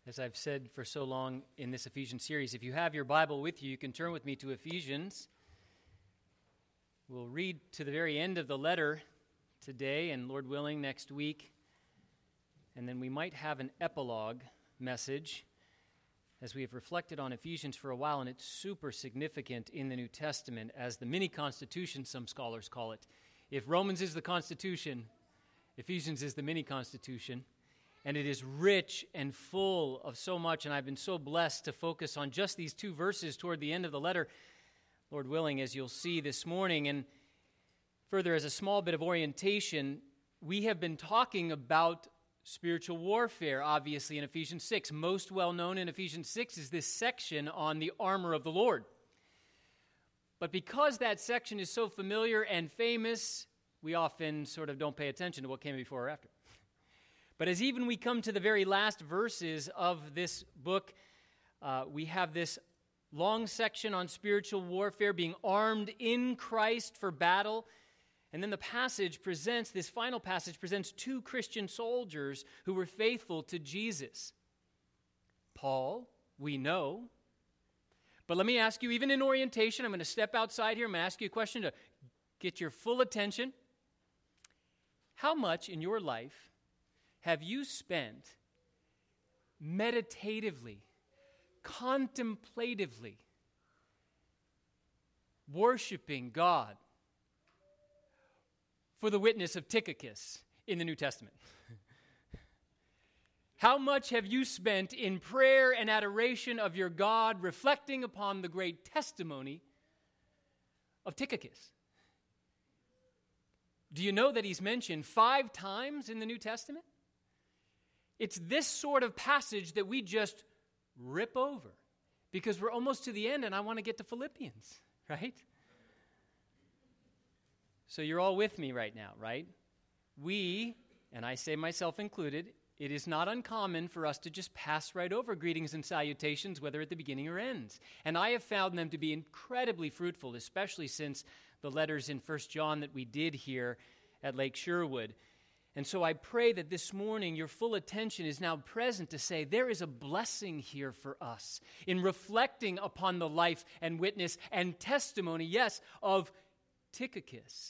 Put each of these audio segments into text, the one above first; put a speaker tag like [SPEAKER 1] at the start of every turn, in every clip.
[SPEAKER 1] As I've said for so long in this Ephesians series, if you have your Bible with you, you can turn with me to Ephesians. We'll read to the very end of the letter today, and Lord willing, next week. And then we might have an epilogue message as we have reflected on Ephesians for a while, and it's super significant in the New Testament as the mini-constitution, some scholars call it. If Romans is the Constitution, Ephesians is the mini-constitution. And it is rich and full of so much, and I've been so blessed to focus on just these two verses toward the end of the letter, Lord willing, as you'll see this morning. And further, as a small bit of orientation, we have been talking about spiritual warfare, obviously, in Ephesians 6. Most well known in Ephesians 6 is this section on the armor of the Lord. But because that section is so familiar and famous, we often sort of don't pay attention to what came before or after. But as even we come to the very last verses of this book, we have this long section on spiritual warfare, being armed in Christ for battle. And then this final passage presents two Christian soldiers who were faithful to Jesus. Paul, we know. But let me ask you, even in orientation, I'm going to step outside here. I'm going to ask you a question to get your full attention. How much in your life have you spent meditatively, contemplatively, worshiping God for the witness of Tychicus in the New Testament? How much have you spent in prayer and adoration of your God, reflecting upon the great testimony of Tychicus? Do you know that he's mentioned 5 times in the New Testament? It's this sort of passage that we just rip over because we're almost to the end and I want to get to Philippians, right? So you're all with me right now, right? We, and I say myself included, it is not uncommon for us to just pass right over greetings and salutations, whether at the beginning or end. And I have found them to be incredibly fruitful, especially since the letters in 1 John that we did here at Lake Sherwood. And so I pray that this morning your full attention is now present to say there is a blessing here for us in reflecting upon the life and witness and testimony, yes, of Tychicus.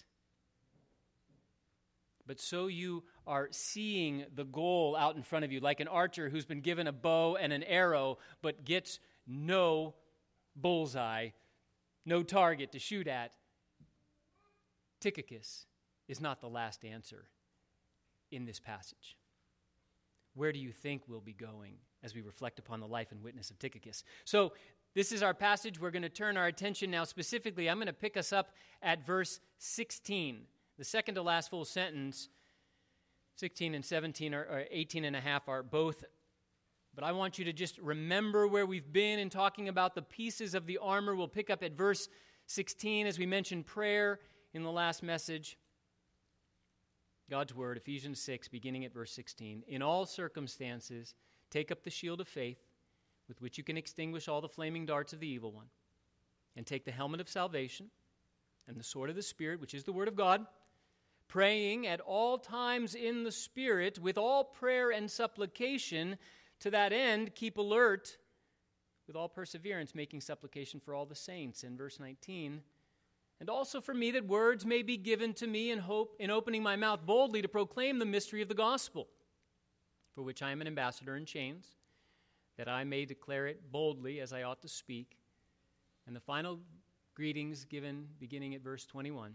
[SPEAKER 1] But so you are seeing the goal out in front of you, like an archer who's been given a bow and an arrow, but gets no bullseye, no target to shoot at. Tychicus is not the last answer in this passage. Where do you think we'll be going as we reflect upon the life and witness of Tychicus? So this is our passage. We're going to turn our attention now specifically. I'm going to pick us up at verse 16. The second to last full sentence, 16 and 17 or 18 and a half are both. But I want you to just remember where we've been in talking about the pieces of the armor. We'll pick up at verse 16 as we mentioned prayer in the last message. God's word, Ephesians 6, beginning at verse 16. In all circumstances, take up the shield of faith, with which you can extinguish all the flaming darts of the evil one, and take the helmet of salvation and the sword of the Spirit, which is the word of God, praying at all times in the Spirit with all prayer and supplication. To that end, keep alert with all perseverance, making supplication for all the saints. In verse 19, and also for me, that words may be given to me in hope, in opening my mouth boldly to proclaim the mystery of the gospel, for which I am an ambassador in chains, that I may declare it boldly as I ought to speak. And the final greetings given beginning at verse 21.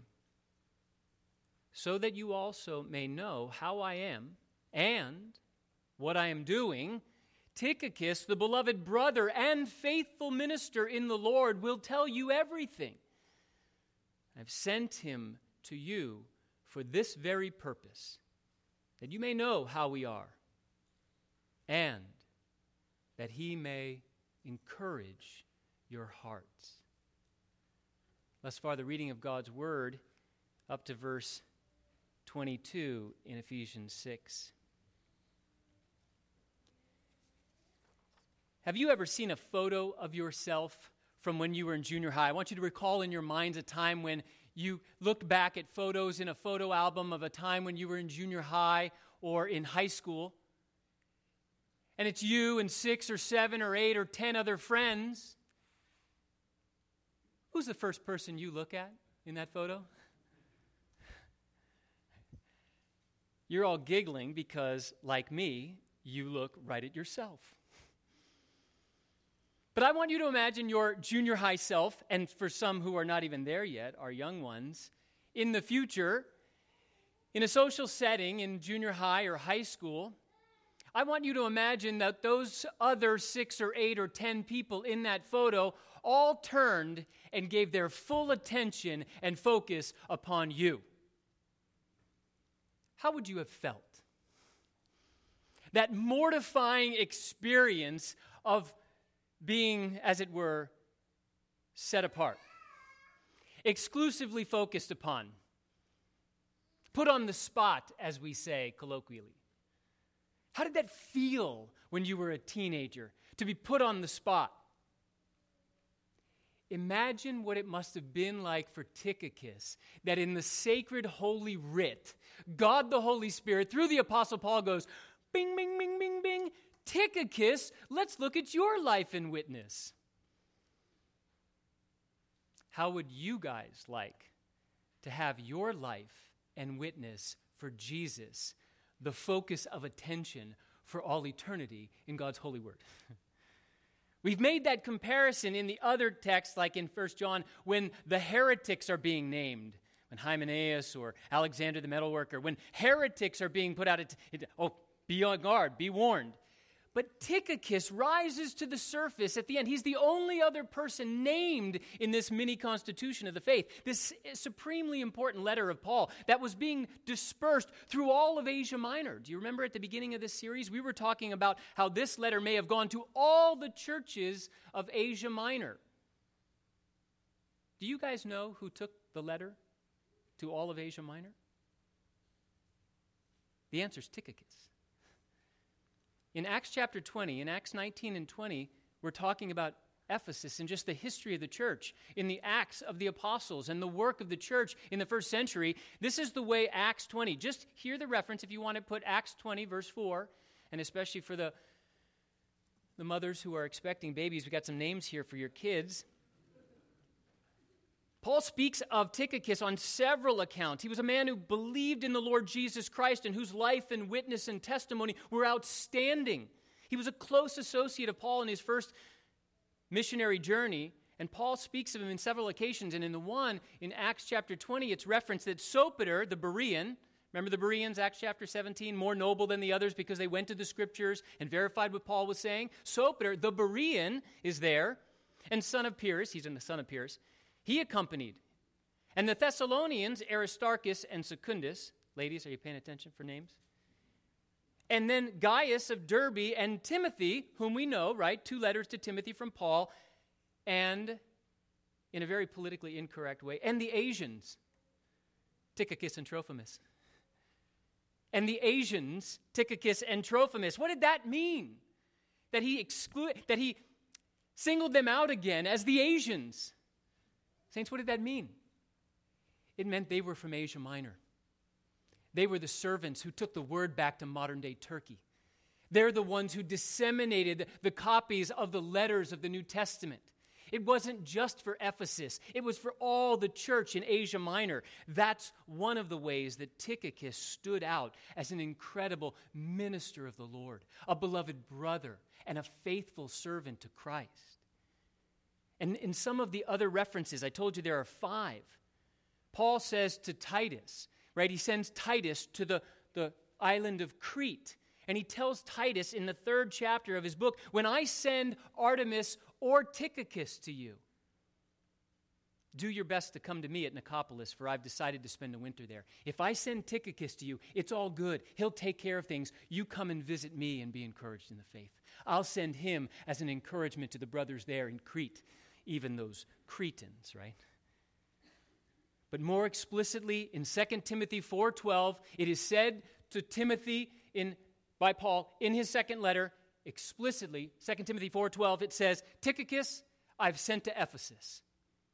[SPEAKER 1] So that you also may know how I am and what I am doing, Tychicus, the beloved brother and faithful minister in the Lord, will tell you everything. I've sent him to you for this very purpose, that you may know how we are, and that he may encourage your hearts. Thus far, the reading of God's word up to verse 22 in Ephesians 6. Have you ever seen a photo of yourself from when you were in junior high? I want you to recall in your minds a time when you looked back at photos in a photo album of a time when you were in junior high or in high school. and it's you and 6 or 7 or 8 or 10 other friends, who's the first person you look at in that photo? You're all giggling because, like me, you look right at yourself. But I want you to imagine your junior high self, and for some who are not even there yet, our young ones, in the future, in a social setting in junior high or high school. I want you to imagine that those other 6 or 8 or 10 people in that photo all turned and gave their full attention and focus upon you. How would you have felt? That mortifying experience of being, as it were, set apart, exclusively focused upon, put on the spot, as we say colloquially. How did that feel when you were a teenager, to be put on the spot? Imagine what it must have been like for Tychicus, that in the sacred holy writ, God the Holy Spirit, through the Apostle Paul goes, bing, bing, bing, bing, bing, Tychicus, let's look at your life and witness. How would you guys like to have your life and witness for Jesus, the focus of attention for all eternity in God's holy word? We've made that comparison in the other texts, like in 1 John, when the heretics are being named, when Hymenaeus or Alexander the metalworker, when heretics are being put out, be on guard, be warned. But Tychicus rises to the surface at the end. He's the only other person named in this mini-constitution of the faith, this supremely important letter of Paul that was being dispersed through all of Asia Minor. Do you remember at the beginning of this series, we were talking about how this letter may have gone to all the churches of Asia Minor. Do you guys know who took the letter to all of Asia Minor? The answer is Tychicus. In Acts chapter 20, in Acts 19 and 20, we're talking about Ephesus and just the history of the church, in the Acts of the Apostles and the work of the church in the first century. This is the way Acts 20, just hear the reference if you want to put Acts 20 verse 4, and especially for the mothers who are expecting babies, we got some names here for your kids. Paul speaks of Tychicus on several accounts. He was a man who believed in the Lord Jesus Christ and whose life and witness and testimony were outstanding. He was a close associate of Paul in his first missionary journey, and Paul speaks of him in several occasions. And in the one, in Acts chapter 20, it's referenced that Sopater, the Berean, remember the Bereans, Acts chapter 17, more noble than the others because they went to the scriptures and verified what Paul was saying. Sopater, the Berean, is there, and son of Pyrrhus, he's the son of Pyrrhus, he accompanied. And the Thessalonians, Aristarchus and Secundus, ladies, are you paying attention for names? And then Gaius of Derbe and Timothy, whom we know, right? 2 letters to Timothy from Paul, and in a very politically incorrect way, and the Asians, Tychicus and Trophimus. And the Asians, Tychicus and Trophimus. What did that mean? That he singled them out again as the Asians. Saints, what did that mean? It meant they were from Asia Minor. They were the servants who took the word back to modern-day Turkey. They're the ones who disseminated the copies of the letters of the New Testament. It wasn't just for Ephesus. It was for all the church in Asia Minor. That's one of the ways that Tychicus stood out as an incredible minister of the Lord, a beloved brother, and a faithful servant to Christ. And in some of the other references, I told you there are 5. Paul says to Titus, right? He sends Titus to the island of Crete. And he tells Titus in the 3rd chapter of his book, when I send Artemis or Tychicus to you, do your best to come to me at Nicopolis, for I've decided to spend the winter there. If I send Tychicus to you, it's all good. He'll take care of things. You come and visit me and be encouraged in the faith. I'll send him as an encouragement to the brothers there in Crete. Even those Cretans, right? But more explicitly, in 2 Timothy 4:12, it is said to Timothy by Paul in his second letter, explicitly, 2 Timothy 4:12, it says, Tychicus, I've sent to Ephesus.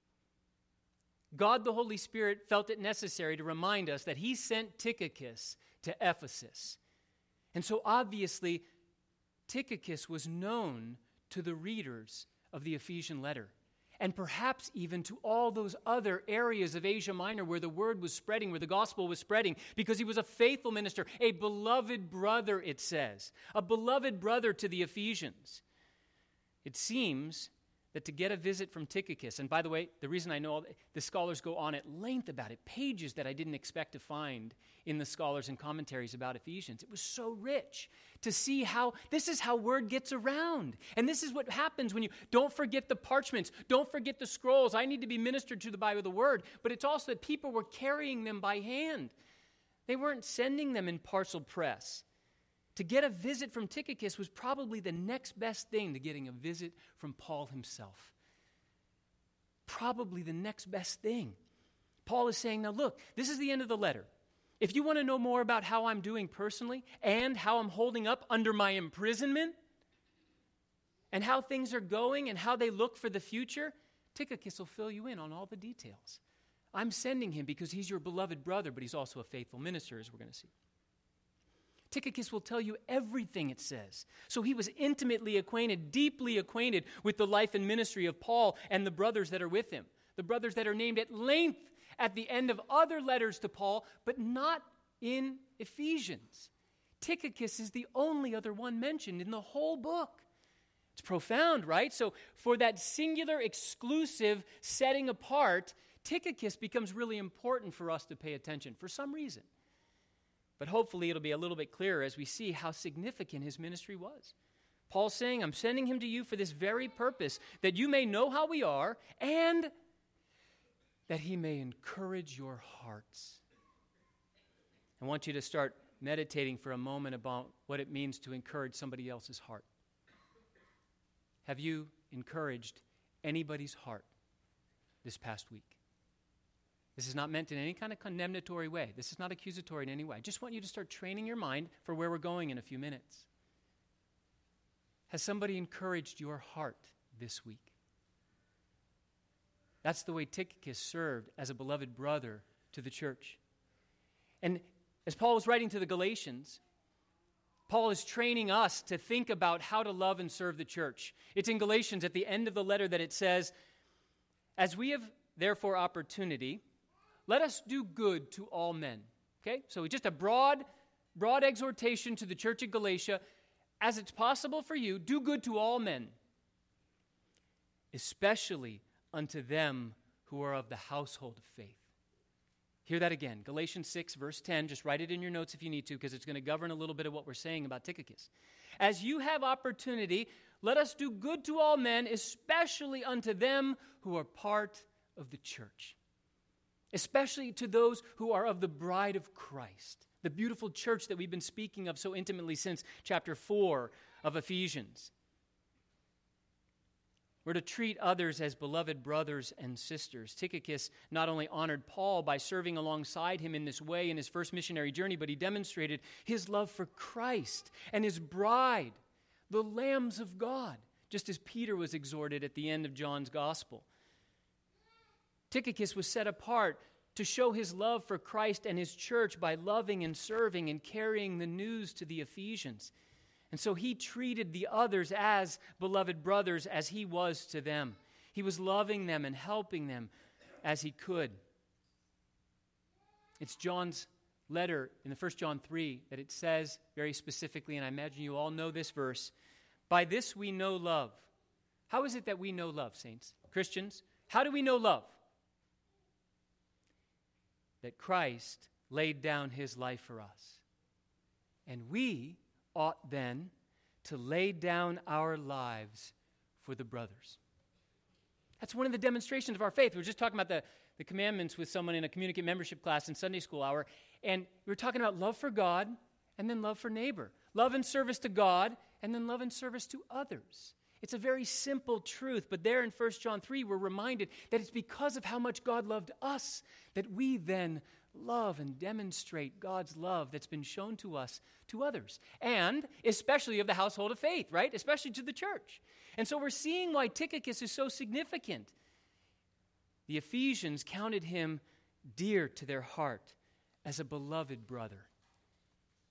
[SPEAKER 1] God the Holy Spirit felt it necessary to remind us that he sent Tychicus to Ephesus. And so obviously, Tychicus was known to the readers of the Ephesian letter, and perhaps even to all those other areas of Asia Minor where the word was spreading, where the gospel was spreading, because he was a faithful minister, a beloved brother, it says, a beloved brother to the Ephesians. It seems that to get a visit from Tychicus, and by the way, the reason I know the scholars go on at length about it, pages that I didn't expect to find in the scholars and commentaries about Ephesians. It was so rich to see how this is how word gets around. And this is what happens when you don't forget the parchments, don't forget the scrolls. I need to be ministered to by the word, but it's also that people were carrying them by hand. They weren't sending them in parcel press. To get a visit from Tychicus was probably the next best thing to getting a visit from Paul himself. Probably the next best thing. Paul is saying, now look, this is the end of the letter. If you want to know more about how I'm doing personally and how I'm holding up under my imprisonment and how things are going and how they look for the future, Tychicus will fill you in on all the details. I'm sending him because he's your beloved brother, but he's also a faithful minister, as we're going to see. Tychicus will tell you everything it says. So he was intimately acquainted, deeply acquainted with the life and ministry of Paul and the brothers that are with him. The brothers that are named at length at the end of other letters to Paul, but not in Ephesians. Tychicus is the only other one mentioned in the whole book. It's profound, right? So for that singular, exclusive setting apart, Tychicus becomes really important for us to pay attention for some reason. But hopefully it'll be a little bit clearer as we see how significant his ministry was. Paul's saying, I'm sending him to you for this very purpose, that you may know how we are and that he may encourage your hearts. I want you to start meditating for a moment about what it means to encourage somebody else's heart. Have you encouraged anybody's heart this past week? This is not meant in any kind of condemnatory way. This is not accusatory in any way. I just want you to start training your mind for where we're going in a few minutes. Has somebody encouraged your heart this week? That's the way Tychicus served as a beloved brother to the church. And as Paul was writing to the Galatians, Paul is training us to think about how to love and serve the church. It's in Galatians at the end of the letter that it says, as we have therefore opportunity, let us do good to all men. Okay? So just a broad exhortation to the church of Galatia. As it's possible for you, do good to all men, especially unto them who are of the household of faith. Hear that again. Galatians 6, verse 10. Just write it in your notes if you need to, because it's going to govern a little bit of what we're saying about Tychicus. As you have opportunity, let us do good to all men, especially unto them who are part of the church. Especially to those who are of the bride of Christ, the beautiful church that we've been speaking of so intimately since chapter 4 of Ephesians. We're to treat others as beloved brothers and sisters. Tychicus not only honored Paul by serving alongside him in this way in his first missionary journey, but he demonstrated his love for Christ and his bride, the lambs of God, just as Peter was exhorted at the end of John's gospel. Tychicus was set apart to show his love for Christ and his church by loving and serving and carrying the news to the Ephesians. And so he treated the others as beloved brothers as he was to them. He was loving them and helping them as he could. It's John's letter in the 1 John 3 that it says very specifically, and I imagine you all know this verse, by this we know love. How is it that we know love, saints, Christians? How do we know love? That Christ laid down his life for us. And we ought then to lay down our lives for the brothers. That's one of the demonstrations of our faith. We were just talking about the commandments with someone in a communicant membership class in Sunday school hour, and we were talking about love for God and then love for neighbor. Love and service to God and then love and service to others. It's a very simple truth, but there in 1 John 3, we're reminded that it's because of how much God loved us that we then love and demonstrate God's love that's been shown to us to others, and especially of the household of faith, right? Especially to the church. And so we're seeing why Tychicus is so significant. The Ephesians counted him dear to their heart as a beloved brother.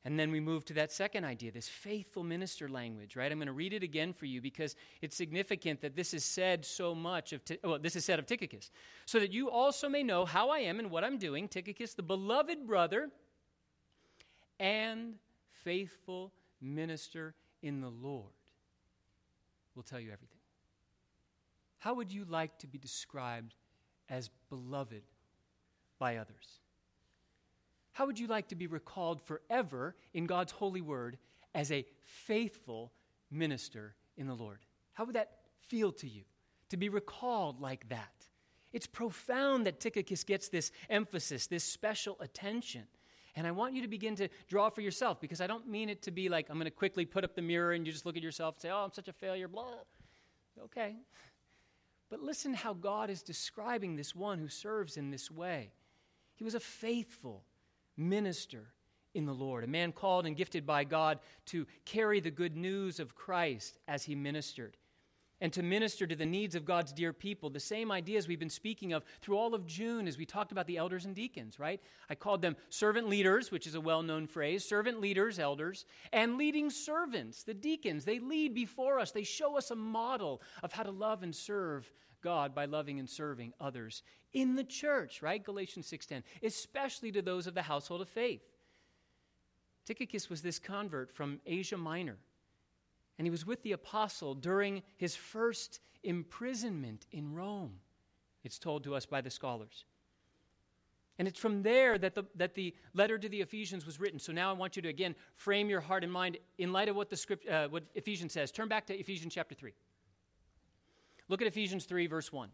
[SPEAKER 1] And then we move to that second idea, this faithful minister language, right? I'm going to read it again for you because it's significant that this is said so much this is said of Tychicus. So that you also may know how I am and what I'm doing, Tychicus, the beloved brother and faithful minister in the Lord, will tell you everything. How would you like to be described as beloved by others? How would you like to be recalled forever in God's holy word as a faithful minister in the Lord? How would that feel to you, to be recalled like that? It's profound that Tychicus gets this emphasis, this special attention. And I want you to begin to draw for yourself, because I don't mean it to be like I'm going to quickly put up the mirror and you just look at yourself and say, oh, I'm such a failure, blah. Okay. But listen how God is describing this one who serves in this way. He was a faithful minister in the Lord, a man called and gifted by God to carry the good news of Christ as he ministered, and to minister to the needs of God's dear people. The same ideas we've been speaking of through all of June as we talked about the elders and deacons, right? I called them servant leaders, which is a well-known phrase, servant leaders, elders, and leading servants, the deacons. They lead before us. They show us a model of how to love and serve God by loving and serving others in the church, right? Galatians 6:10, especially to those of the household of faith. Tychicus was this convert from Asia Minor, and he was with the apostle during his first imprisonment in Rome, it's told to us by the scholars. And it's from there that the letter to the Ephesians was written. So now I want you to, again, frame your heart and mind in light of what what Ephesians says. Turn back to Ephesians chapter 3. Look at Ephesians 3, verse 1.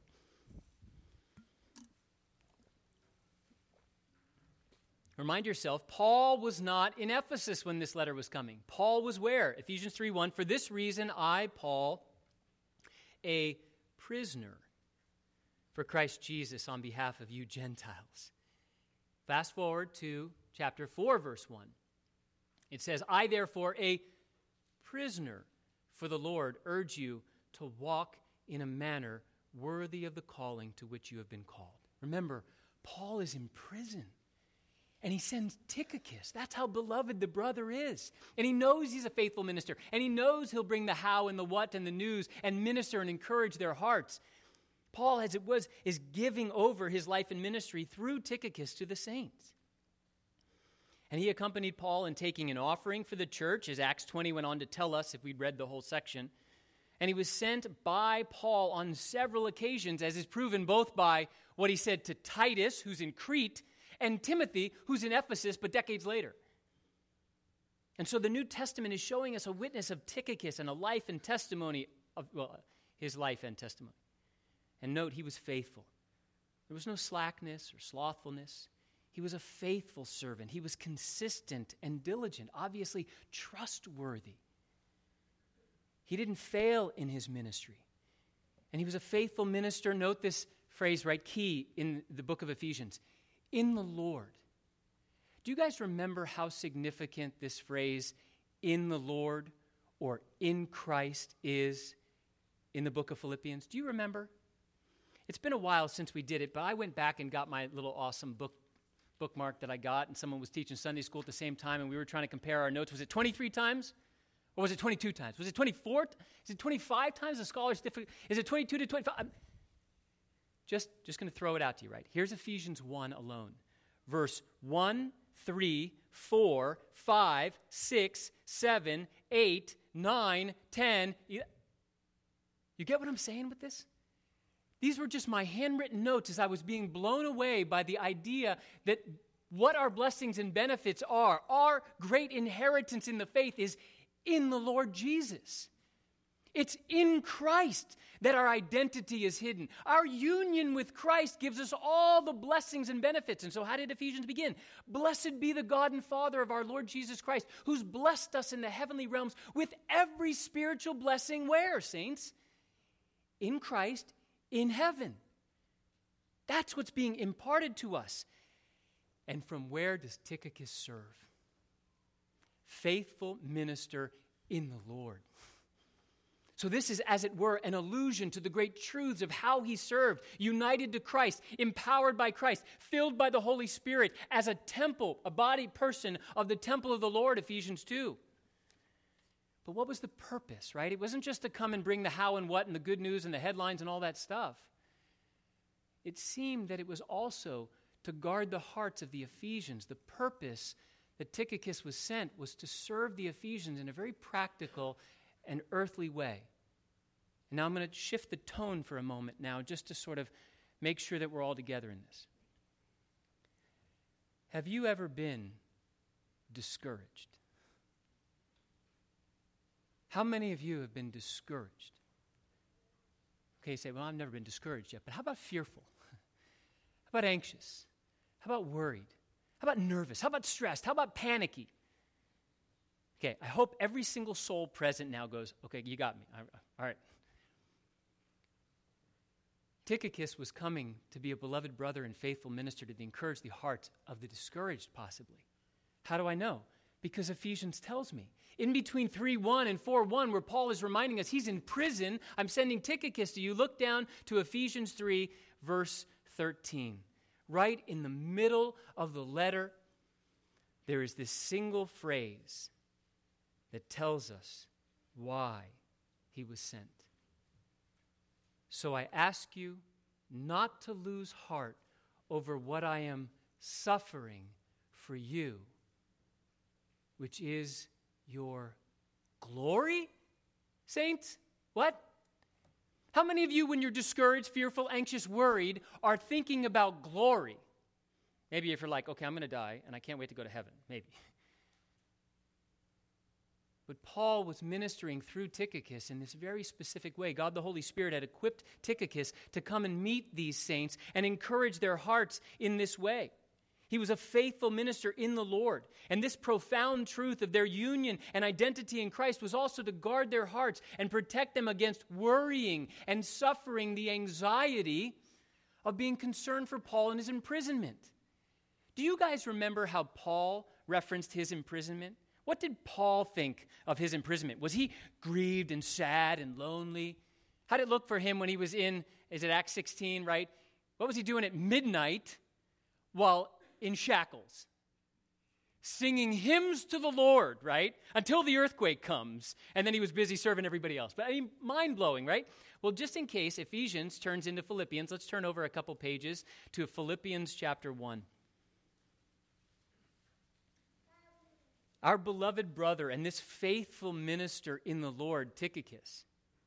[SPEAKER 1] Remind yourself, Paul was not in Ephesus when this letter was coming. Paul was where? Ephesians 3:1. For this reason, I, Paul, a prisoner for Christ Jesus on behalf of you Gentiles. Fast forward to chapter 4, verse 1. It says, I, therefore, a prisoner for the Lord, urge you to walk in a manner worthy of the calling to which you have been called. Remember, Paul is in prison. And he sends Tychicus. That's how beloved the brother is. And he knows he's a faithful minister. And he knows he'll bring the how and the what and the news and minister and encourage their hearts. Paul, as it was, is giving over his life and ministry through Tychicus to the saints. And he accompanied Paul in taking an offering for the church, as Acts 20 went on to tell us if we'd read the whole section. And he was sent by Paul on several occasions, as is proven both by what he said to Titus, who's in Crete, and Timothy, who's in Ephesus, but decades later. And so the New Testament is showing us a witness of Tychicus and a life and testimony of, his life and testimony. And note, he was faithful. There was no slackness or slothfulness. He was a faithful servant. He was consistent and diligent, obviously trustworthy. He didn't fail in his ministry. And he was a faithful minister. Note this phrase, right, key in the book of Ephesians. In the Lord. Do you guys remember how significant this phrase, in the Lord, or in Christ, is in the book of Philippians? Do you remember? It's been a while since we did it, but I went back and got my little awesome bookmark that I got, and someone was teaching Sunday school at the same time, and we were trying to compare our notes. Was it 23 times? Or was it 22 times? Was it 24? Is it 25 times? The scholars differ. Is it 22 to 25? Just going to throw it out to you, right? Here's Ephesians 1 alone. Verse 1, 3, 4, 5, 6, 7, 8, 9, 10. You get what I'm saying with this? These were just my handwritten notes as I was being blown away by the idea that what our blessings and benefits are, our great inheritance in the faith is in the Lord Jesus. It's in Christ that our identity is hidden. Our union with Christ gives us all the blessings and benefits. And so how did Ephesians begin? Blessed be the God and Father of our Lord Jesus Christ, who's blessed us in the heavenly realms with every spiritual blessing where, saints? In Christ, in heaven. That's what's being imparted to us. And from where does Tychicus serve? Faithful minister in the Lord. So this is, as it were, an allusion to the great truths of how he served, united to Christ, empowered by Christ, filled by the Holy Spirit, as a temple, a body person of the temple of the Lord, Ephesians 2. But what was the purpose, right? It wasn't just to come and bring the how and what and the good news and the headlines and all that stuff. It seemed that it was also to guard the hearts of the Ephesians. The purpose that Tychicus was sent was to serve the Ephesians in a very practical and earthly way. And now I'm going to shift the tone for a moment now, just to sort of make sure that we're all together in this. Have you ever been discouraged? How many of you have been discouraged? Okay, you say, well, I've never been discouraged yet, but how about fearful? How about anxious? How about worried? How about nervous? How about stressed? How about panicky? Okay, I hope every single soul present now goes, okay, you got me. All right. Tychicus was coming to be a beloved brother and faithful minister to encourage the hearts of the discouraged, possibly. How do I know? Because Ephesians tells me. In between 3:1 and 4:1, where Paul is reminding us he's in prison, I'm sending Tychicus to you. Look down to Ephesians 3, verse 13. Right in the middle of the letter, there is this single phrase that tells us why he was sent. So I ask you not to lose heart over what I am suffering for you, which is your glory, saints? What? How many of you, when you're discouraged, fearful, anxious, worried, are thinking about glory? Maybe if you're like, okay, I'm going to die, and I can't wait to go to heaven. Maybe. But Paul was ministering through Tychicus in this very specific way. God the Holy Spirit had equipped Tychicus to come and meet these saints and encourage their hearts in this way. He was a faithful minister in the Lord. And this profound truth of their union and identity in Christ was also to guard their hearts and protect them against worrying and suffering the anxiety of being concerned for Paul and his imprisonment. Do you guys remember how Paul referenced his imprisonment? What did Paul think of his imprisonment? Was he grieved and sad and lonely? How did it look for him when he was in, is it Acts 16, right? What was he doing at midnight while in shackles? Singing hymns to the Lord, right? Until the earthquake comes. And then he was busy serving everybody else. But I mean, mind-blowing, right? Well, just in case Ephesians turns into Philippians, let's turn over a couple pages to Philippians chapter 1. Our beloved brother and this faithful minister in the Lord, Tychicus,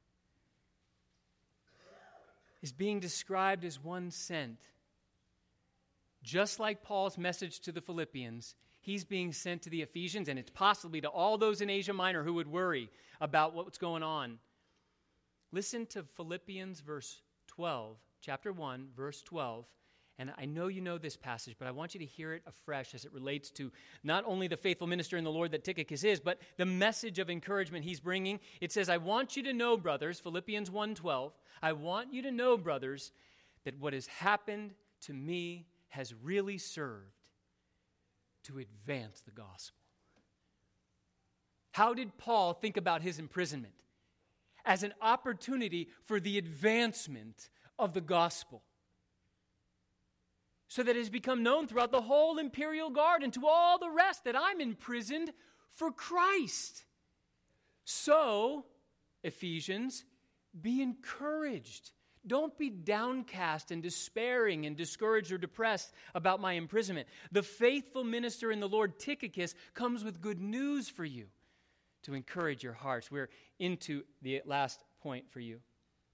[SPEAKER 1] is being described as one sent. Just like Paul's message to the Philippians, he's being sent to the Ephesians, and it's possibly to all those in Asia Minor who would worry about what's going on. Listen to Philippians chapter 1, verse 12. And I know you know this passage, but I want you to hear it afresh as it relates to not only the faithful minister in the Lord that Tychicus is, but the message of encouragement he's bringing. It says, I want you to know, brothers, Philippians 1:12, I want you to know, brothers, that what has happened to me has really served to advance the gospel. How did Paul think about his imprisonment? As an opportunity for the advancement of the gospel, so that it has become known throughout the whole imperial guard and to all the rest that I'm imprisoned for Christ. So, Ephesians, be encouraged. Don't be downcast and despairing and discouraged or depressed about my imprisonment. The faithful minister in the Lord, Tychicus, comes with good news for you to encourage your hearts. We're into the last point for you.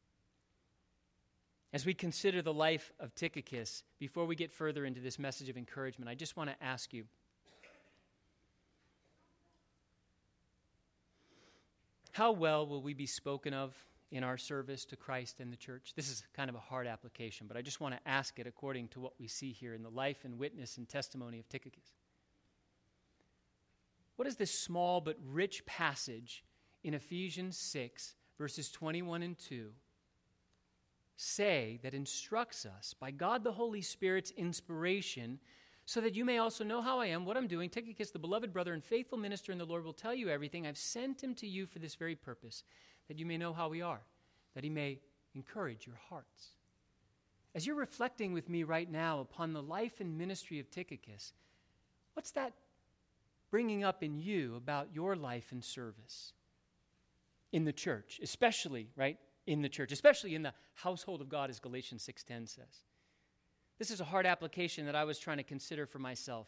[SPEAKER 1] As we consider the life of Tychicus, before we get further into this message of encouragement, I just want to ask you, how well will we be spoken of in our service to Christ and the church? This is kind of a hard application, but I just want to ask it according to what we see here in the life and witness and testimony of Tychicus. What is this small but rich passage in Ephesians 6, verses 21 and 2, say that instructs us by God the Holy Spirit's inspiration, so that you may also know how I am, what I'm doing? Tychicus, the beloved brother and faithful minister in the Lord, will tell you everything. I've sent him to you for this very purpose, that you may know how we are, that he may encourage your hearts. As you're reflecting with me right now upon the life and ministry of Tychicus, what's that bringing up in you about your life and service in the church, especially, right, in the church, especially in the household of God, as Galatians 6:10 says. This is a hard application that I was trying to consider for myself.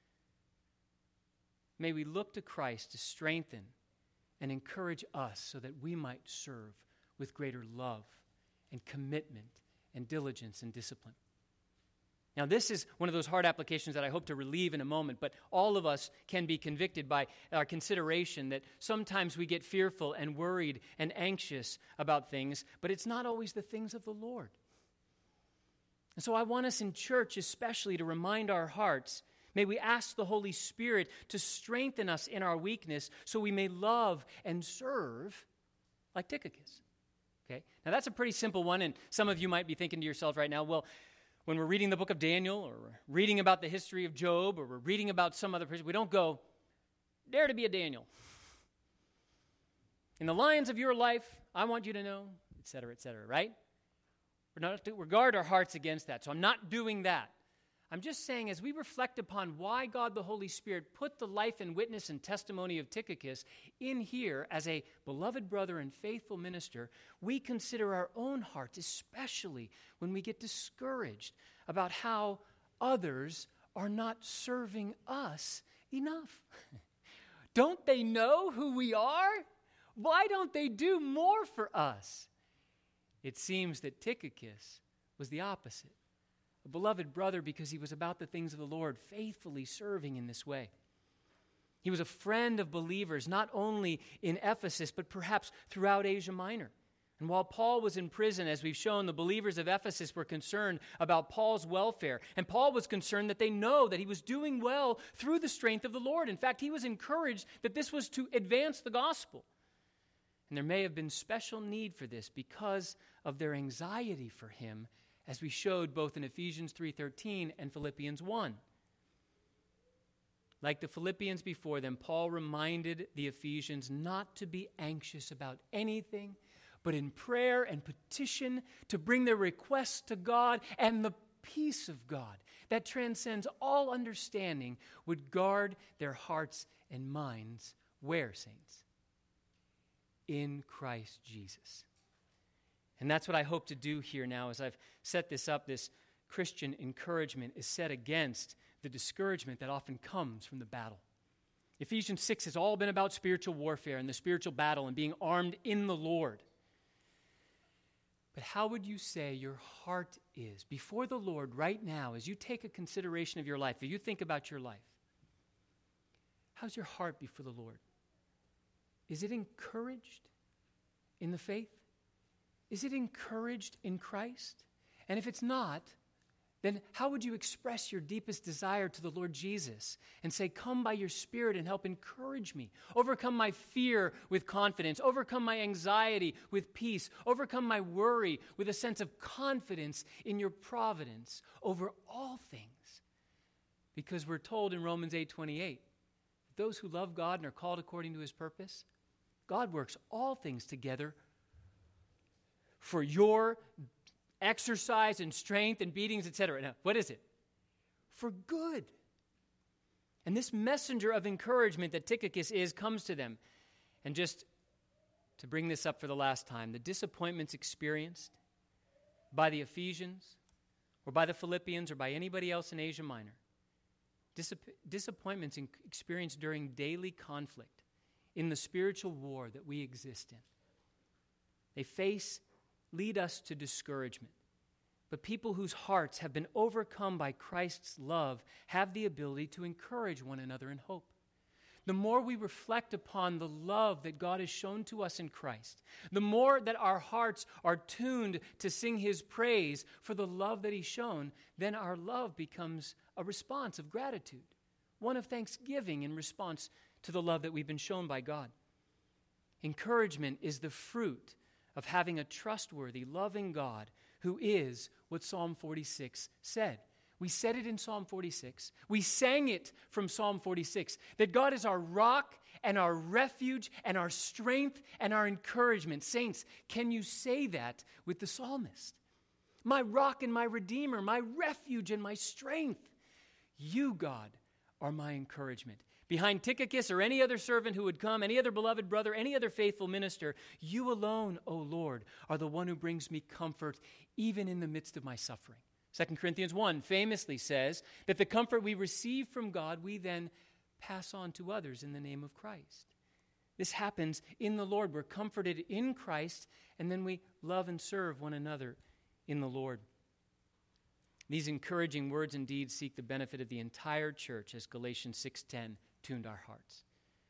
[SPEAKER 1] May we look to Christ to strengthen and encourage us so that we might serve with greater love and commitment and diligence and discipline. Now, this is one of those hard applications that I hope to relieve in a moment, but all of us can be convicted by our consideration that sometimes we get fearful and worried and anxious about things, but it's not always the things of the Lord. And so I want us in church especially to remind our hearts, may we ask the Holy Spirit to strengthen us in our weakness so we may love and serve like Tychicus. Okay? Now that's a pretty simple one, and some of you might be thinking to yourself right now, well, when we're reading the book of Daniel, or we're reading about the history of Job, or we're reading about some other person, we don't go, dare to be a Daniel. In the lines of your life, I want you to know, etc., right? We're not to guard our hearts against that, so I'm not doing that. I'm just saying, as we reflect upon why God the Holy Spirit put the life and witness and testimony of Tychicus in here as a beloved brother and faithful minister, we consider our own hearts, especially when we get discouraged about how others are not serving us enough. Don't they know who we are? Why don't they do more for us? It seems that Tychicus was the opposite. A beloved brother because he was about the things of the Lord, faithfully serving in this way. He was a friend of believers, not only in Ephesus, but perhaps throughout Asia Minor. And while Paul was in prison, as we've shown, the believers of Ephesus were concerned about Paul's welfare. And Paul was concerned that they know that he was doing well through the strength of the Lord. In fact, he was encouraged that this was to advance the gospel. And there may have been special need for this because of their anxiety for him, as we showed both in Ephesians 3:13 and Philippians 1. Like the Philippians before them, Paul reminded the Ephesians not to be anxious about anything, but in prayer and petition to bring their requests to God, and the peace of God that transcends all understanding would guard their hearts and minds. Where, saints? In Christ Jesus. And that's what I hope to do here now as I've set this up. This Christian encouragement is set against the discouragement that often comes from the battle. Ephesians 6 has all been about spiritual warfare and the spiritual battle and being armed in the Lord. But how would you say your heart is before the Lord right now as you take a consideration of your life, as you think about your life? How's your heart before the Lord? Is it encouraged in the faith? Is it encouraged in Christ? And if it's not, then how would you express your deepest desire to the Lord Jesus and say, come by your Spirit and help encourage me, overcome my fear with confidence, overcome my anxiety with peace, overcome my worry with a sense of confidence in your providence over all things? Because we're told in Romans 8:28, those who love God and are called according to his purpose, God works all things together for your exercise and strength and beatings, etc. Now, what is it? For good. And this messenger of encouragement that Tychicus is comes to them. And just to bring this up for the last time, the disappointments experienced by the Ephesians or by the Philippians or by anybody else in Asia Minor, disappointments experienced during daily conflict in the spiritual war that we exist in. They lead us to discouragement. But people whose hearts have been overcome by Christ's love have the ability to encourage one another in hope. The more we reflect upon the love that God has shown to us in Christ, the more that our hearts are tuned to sing his praise for the love that he's shown, then our love becomes a response of gratitude, one of thanksgiving in response to the love that we've been shown by God. Encouragement is the fruit of having a trustworthy, loving God who is what Psalm 46 said. We said it in Psalm 46. We sang it from Psalm 46, that God is our rock and our refuge and our strength and our encouragement. Saints, can you say that with the psalmist? My rock and my redeemer, my refuge and my strength. You, God, are my encouragement. Behind Tychicus or any other servant who would come, any other beloved brother, any other faithful minister, you alone, O Lord, are the one who brings me comfort even in the midst of my suffering. 2 Corinthians 1 famously says that the comfort we receive from God, we then pass on to others in the name of Christ. This happens in the Lord. We're comforted in Christ, and then we love and serve one another in the Lord. These encouraging words and deeds seek the benefit of the entire church, as Galatians 6:10 tuned our hearts.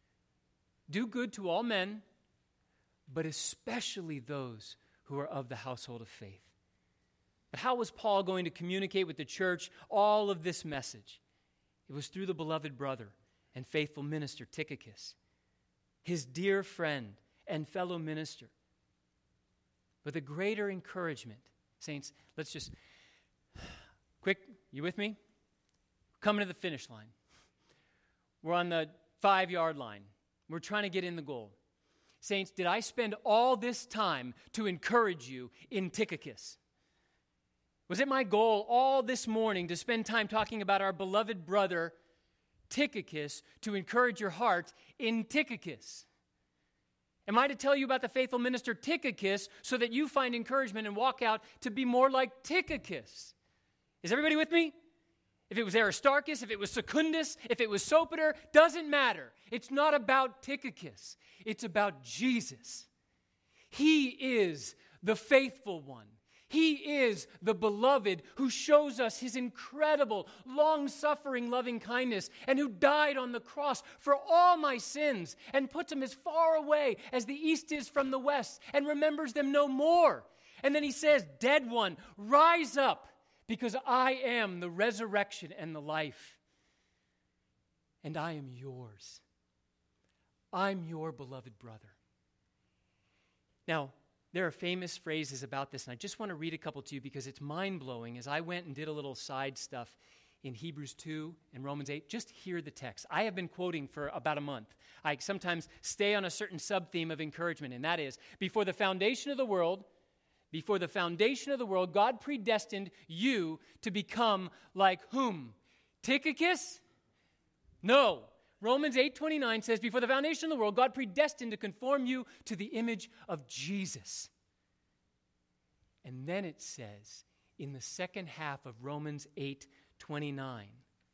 [SPEAKER 1] Do good to all men, but especially those who are of the household of faith. But how was Paul going to communicate with the church all of this message? It was through the beloved brother and faithful minister Tychicus, his dear friend and fellow minister. But the greater encouragement, saints, let's just, quick, you with me? Coming to the finish line. We're on the 5-yard line. We're trying to get in the goal. Saints, did I spend all this time to encourage you in Tychicus? Was it my goal all this morning to spend time talking about our beloved brother Tychicus to encourage your heart in Tychicus? Am I to tell you about the faithful minister Tychicus so that you find encouragement and walk out to be more like Tychicus? Is everybody with me? If it was Aristarchus, if it was Secundus, if it was Sopater, doesn't matter. It's not about Tychicus. It's about Jesus. He is the faithful one. He is the beloved who shows us his incredible, long-suffering loving kindness and who died on the cross for all my sins and puts them as far away as the east is from the west and remembers them no more. And then he says, dead one, rise up because I am the resurrection and the life. And I am yours. I'm your beloved brother. Now, there are famous phrases about this, and I just want to read a couple to you because it's mind-blowing. As I went and did a little side stuff in Hebrews 2 and Romans 8, just hear the text. I have been quoting for about a month. I sometimes stay on a certain sub-theme of encouragement, and that is, before the foundation of the world, God predestined you to become like whom? Tychicus? No. Romans 8:29 says, before the foundation of the world, God predestined to conform you to the image of Jesus. And then it says, in the second half of Romans 8:29,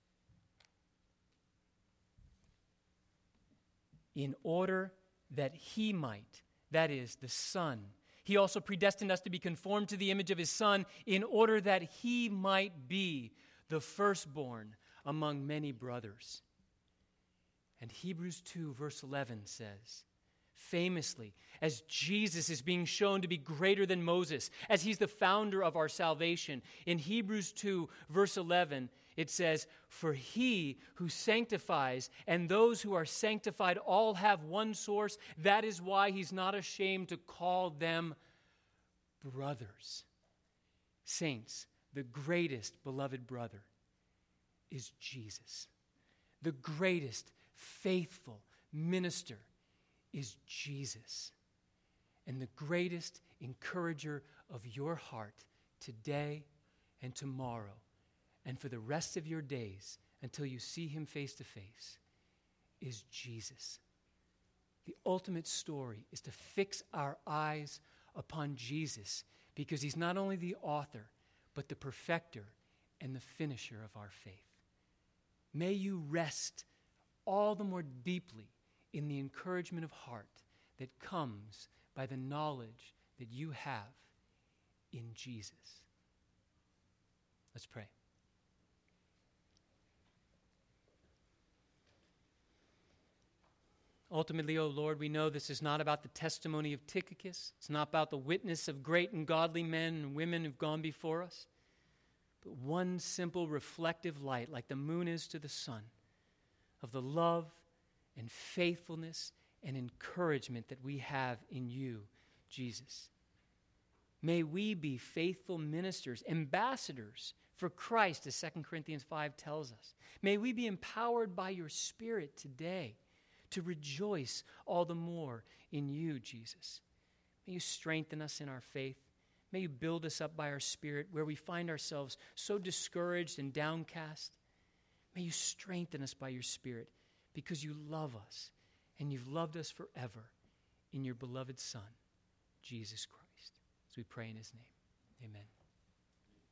[SPEAKER 1] in order that he might, that is, the Son, he also predestined us to be conformed to the image of his Son in order that he might be the firstborn among many brothers. And Hebrews 2 verse 11 says, famously, as Jesus is being shown to be greater than Moses, as he's the founder of our salvation, in Hebrews 2 verse 11, it says, for he who sanctifies and those who are sanctified all have one source. That is why he's not ashamed to call them brothers. Saints, the greatest beloved brother is Jesus. The greatest faithful minister is Jesus. And the greatest encourager of your heart today and tomorrow and for the rest of your days until you see him face to face is Jesus. The ultimate story is to fix our eyes upon Jesus because he's not only the author but the perfecter and the finisher of our faith. May you rest all the more deeply in the encouragement of heart that comes by the knowledge that you have in Jesus. Let's pray. Ultimately, O Lord, we know this is not about the testimony of Tychicus. It's not about the witness of great and godly men and women who've gone before us, but one simple reflective light like the moon is to the sun of the love and faithfulness and encouragement that we have in you, Jesus. May we be faithful ministers, ambassadors for Christ, as 2 Corinthians 5 tells us. May we be empowered by your Spirit today to rejoice all the more in you, Jesus. May you strengthen us in our faith. May you build us up by our Spirit where we find ourselves so discouraged and downcast. May you strengthen us by your Spirit because you love us and you've loved us forever in your beloved Son, Jesus Christ. As we pray in his name, amen.